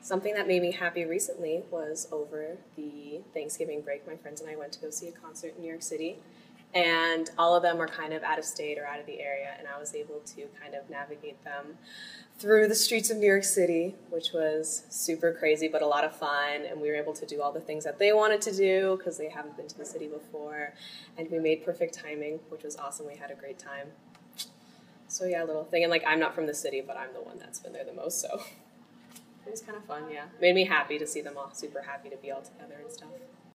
Something that made me happy recently was over the Thanksgiving break, my friends and I went to go see a concert in New York City, and all of them were kind of out of state or out of the area, and I was able to kind of navigate them through the streets of New York City, which was super crazy but a lot of fun, and we were able to do all the things that they wanted to do because they haven't been to the city before, and we made perfect timing, which was awesome. We had a great time. So yeah, a little thing, and like I'm not from the city, but I'm the one that's been there the most, so it was kind of fun, yeah. Made me happy to see them all super happy to be all together and stuff.